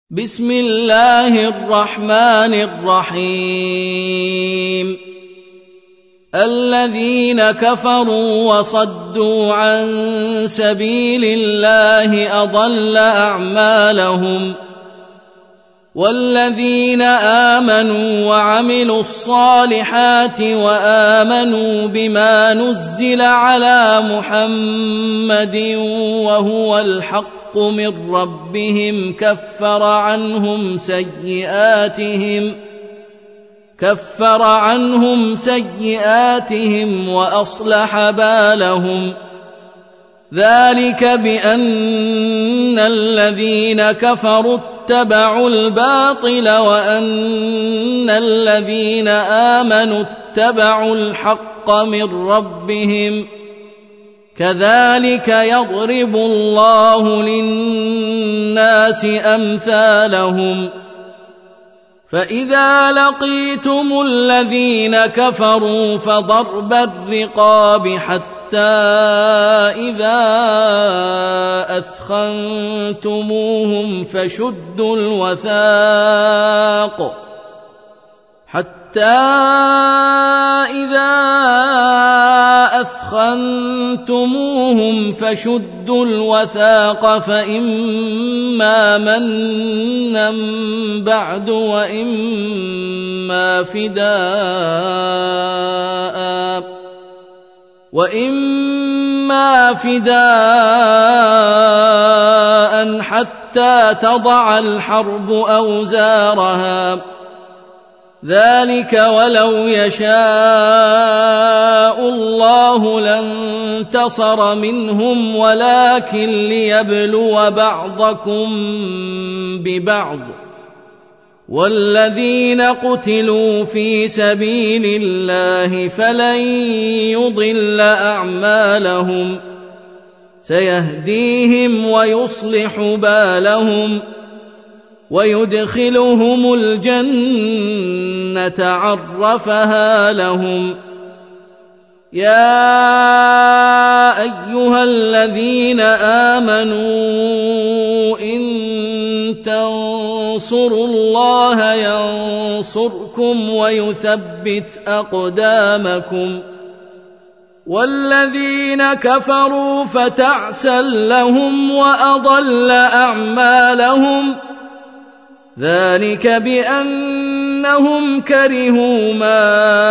بسم الله الرحمن الرحيم الذين كفروا وصدوا عن سبيل الله أضل أعمالهم والذين آمنوا وعملوا الصالحات وآمنوا بما نزل على محمد وهو الحق من ربهم كفر عنهم سيئاتهم وأصلح بالهم ذلك بأن الذين كفروا اتبعوا الباطل وأن الذين آمنوا اتبعوا الحق من ربهم كذلك يضرب الله للناس أمثالهم فإذا لقيتم الذين كفروا فضرب الرقاب حتى إذا أثخنتموهم فشدوا الوثاق فإما منا بعد وإما فداء حتى تضع الحرب أوزارها ذلك ولو يشاء الله لانتصر منهم ولكن ليبلو بعضكم ببعض والذين قتلوا في سبيل الله فلن يضل أعمالهم سيهديهم ويصلح بالهم ويدخلهم الجنة عرفها لهم يا أيها الذين آمنوا إن تنصروا الله ينصركم ويثبت أقدامكم والذين كفروا فتعسا لهم وأضل أعمالهم ذلك بأنهم كرهوا ما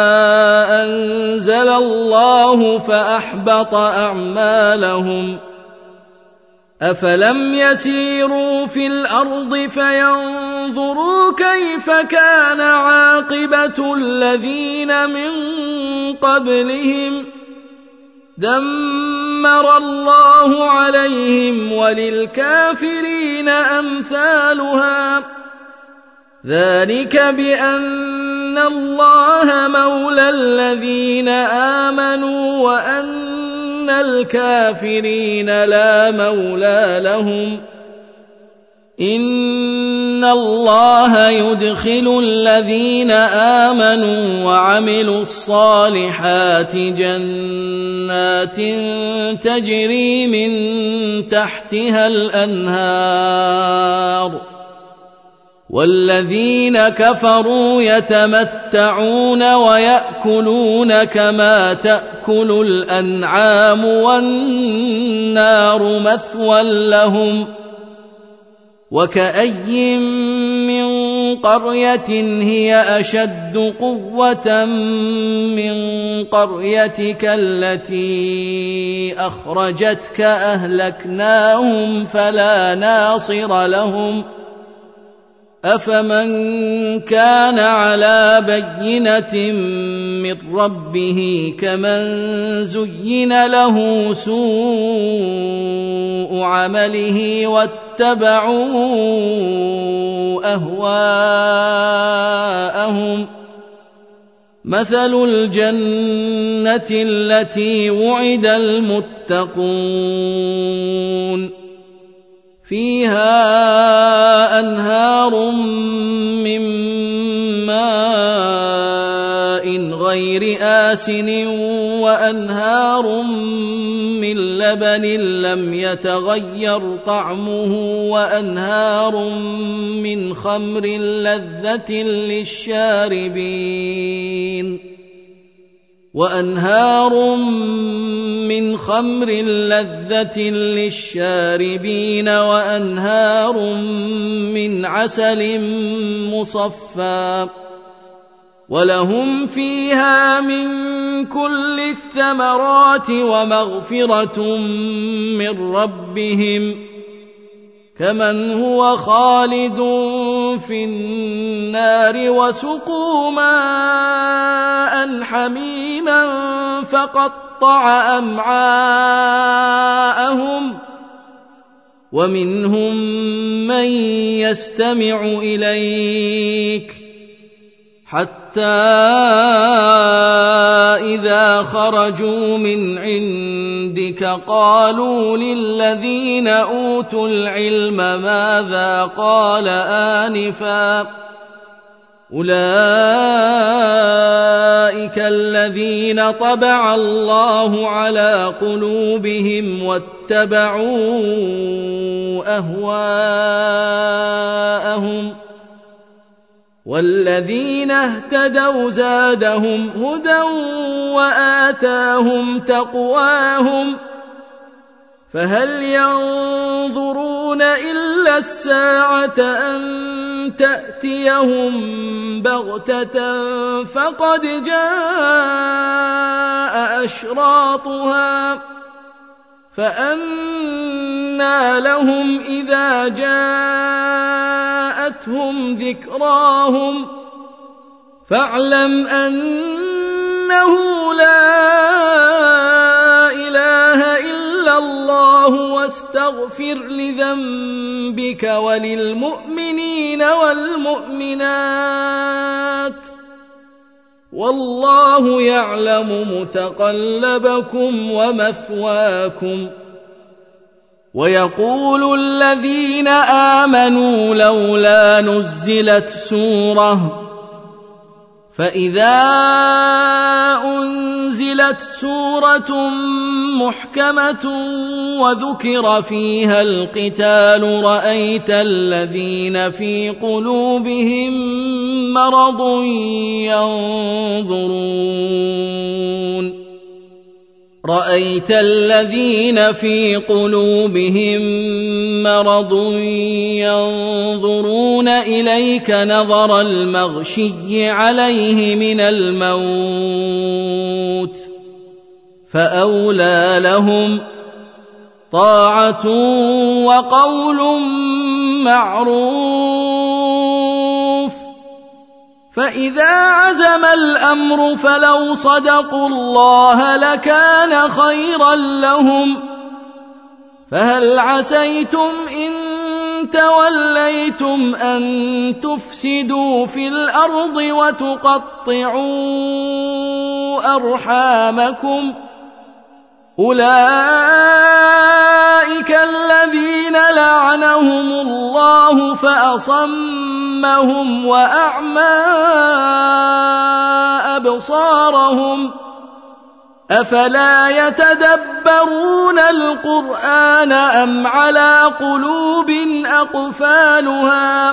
أنزل الله فأحبط أعمالهم أفلم يسيروا في الأرض فينظروا كيف كان عاقبة الذين من قبلهم دمر الله عليهم وللكافرين أمثالها ذلك بأن الله مولى الذين آمنوا وأن الكافرين لا مولى لهم إن الله يدخل الذين آمنوا وعملوا الصالحات جنات تجري من تحتها الأنهار والذين كفروا يتمتعون ويأكلون كما تأكل الأنعام والنار مثوى لهم وكأي من قرية هي أشد قوة من قريتك التي أخرجتك أهلكناهم فلا ناصر لهم أفمن كان على بينة من ربه كمن زين له سوء عمله واتبعوا أهواءهم مثل الجنة التي وعد المتقون فيها أنهار من ماء غير آسن وأنهار من لبن لم يتغير طعمه وأنهار من خمر لذة للشاربين وأنهار من عسل مصفى ولهم فيها من كل الثمرات ومغفرة من ربهم كمن هو خالد في النار وسقوا ماء حميما فقطع أمعاءهم ومنهم من يستمع إليك حتى إذا خرجوا من عندك قالوا للذين أوتوا العلم ماذا قال آنفا أولئك الذين طبع الله على قلوبهم واتبعوا أهواءهم والذين اهتدوا زادهم هدى وآتاهم تقواهم فهل ينظرون إلا الساعة أن تأتيهم بغتة فقد جاء أشراطها فأنى لهم إذا جاءتهم ذكراهم فاعلم أنه لا إله إلا الله واستغفر لذنبك وللمؤمنين والمؤمنات والله يعلم متقلبكم ومثواكم ويقول الذين آمنوا لولا نزلت سورة فإذا أنزلت سورة محكمة وذكر فيها القتال رأيت الذين في قلوبهم مرض ينظرون إليك نظر المغشي عليه من الموت فأولى لهم طاعة وقول معروف فإذا عزم الأمر فلو صدقوا الله لكان خيرا لهم فهل عسيتم إن توليتم أن تفسدوا في الأرض وتقطعوا أرحامكم أولئك الذين لعنهم الله فأصمهم وأعمى أبصارهم أفلا يتدبرون القرآن أم على قلوب أقفالها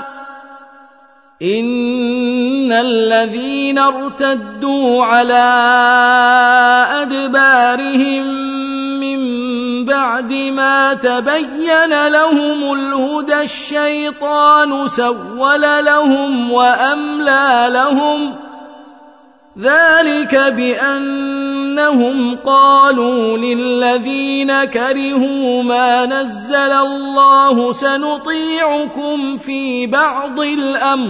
إن الذين ارتدوا على أدبارهم من بعد ما تبين لهم الهدى الشيطان سول لهم وأملى لهم ذلك بأنهم قالوا للذين كرهوا ما نزل الله سنطيعكم في بعض الأمر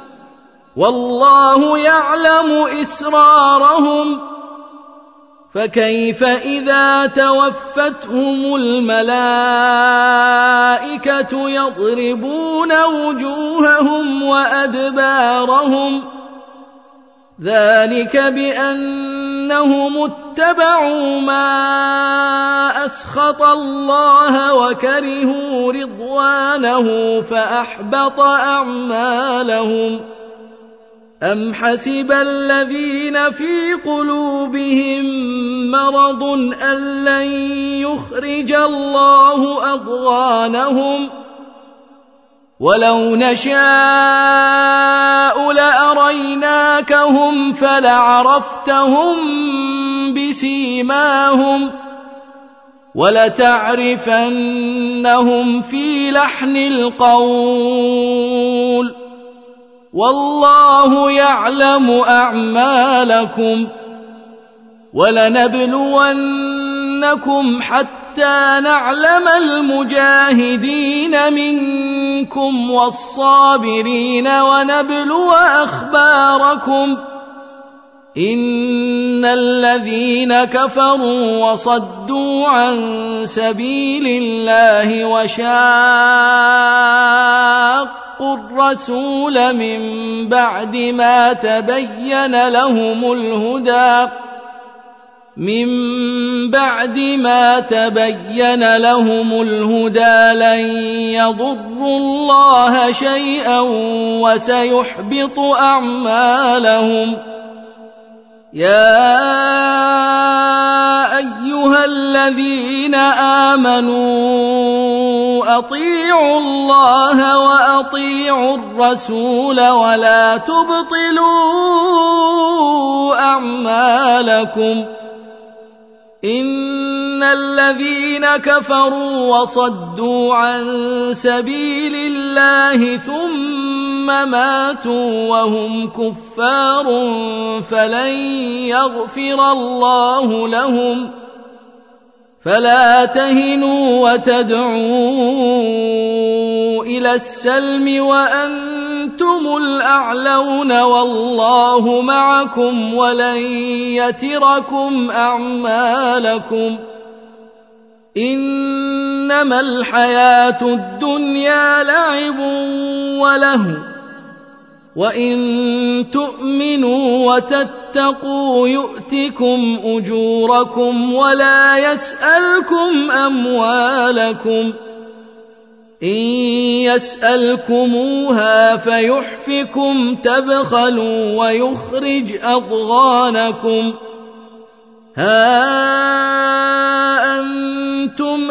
والله يعلم إسرارهم فكيف إذا توفتهم الملائكة يضربون وجوههم وأدبارهم ذلك بأنهم اتبعوا ما أسخط الله وكرهوا رضوانه فأحبط أعمالهم أم حسب الذين في قلوبهم مرض أن لن يخرج الله أضغانهم ولو نشاء لأريناكهم فلعرفتهم بسيماهم ولتعرفنهم في لحن القول والله يعلم أعمالكم ولنبلونكم حتى نعلم المجاهدين منكم والصابرين ونبلو أخباركم إن الذين كفروا وصدوا عن سبيل الله وشاقوا الرسول من بعد ما تبين لهم الهدى لن يضروا الله شيئا وسيحبط أعمالهم يا أيها الذين آمنوا أطيعوا الله وأطيعوا الرسول ولا تبطلوا أعمالكم إن الذين كفروا وصدوا عن سبيل الله ثم ماتوا وهم كفار فلن يغفر الله لهم فلا تهنوا وتدعوا إلى السلم وأنتم الأعلون والله معكم ولن يتركم أعمالكم إنما الحياة الدنيا لعب ولهو وإن تؤمنوا وتتقوا يؤتكم أجوركم ولا يسألكم أموالكم إن يسألكموها فيحفكم تبخلوا ويخرج أضغانكم ها أنتم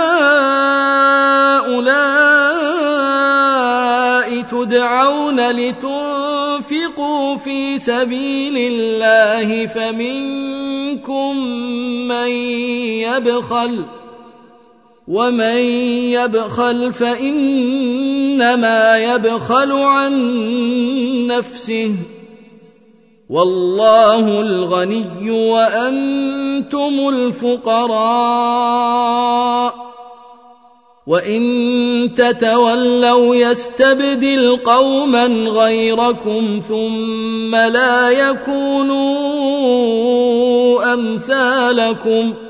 هؤلاء تدعون لتنفقوا في سبيل الله فمنكم من يبخل ومن يبخل فإنما يبخل عن نفسه والله الغني وأنتم الفقراء وإن تتولوا يستبدل قوما غيركم ثم لا يكونوا أمثالكم